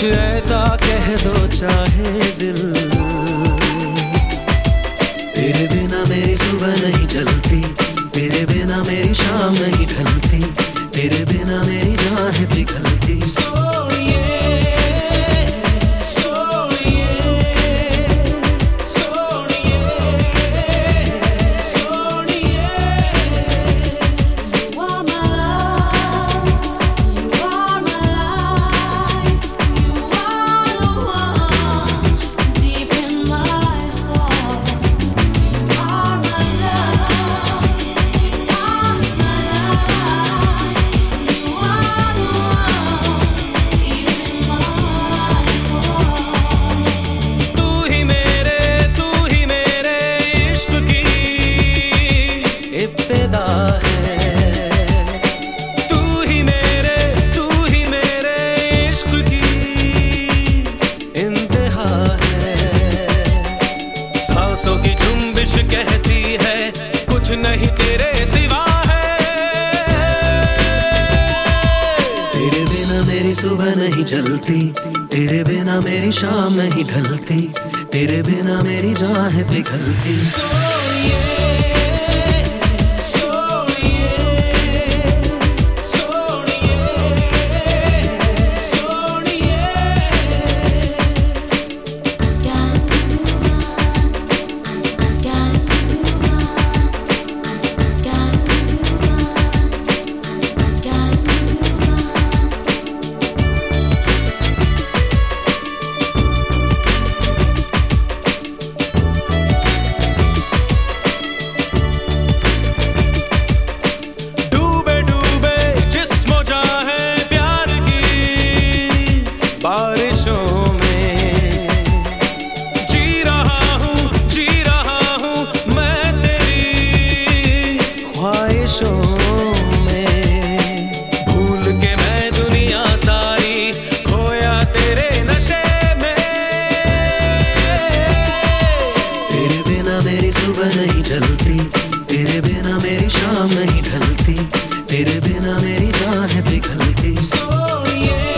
ऐसा कह दो चाहे दिल। तेरे बिना मेरी सुबह नहीं चलती, तेरे बिना मेरी शाम नहीं ढलती, तेरे बिना मेरी जान है पिघलती। कहती है कुछ नहीं तेरे सिवा है। तेरे बिना मेरी सुबह नहीं चलती, तेरे बिना मेरी शाम नहीं ढलती, तेरे बिना मेरी जान है पिघलती। भूल के मैं दुनिया सारी खोया तेरे नशे में। तेरे बिना मेरी सुबह नहीं चलती, तेरे बिना मेरी शाम नहीं ढलती, तेरे बिना मेरी जान है पिघलती।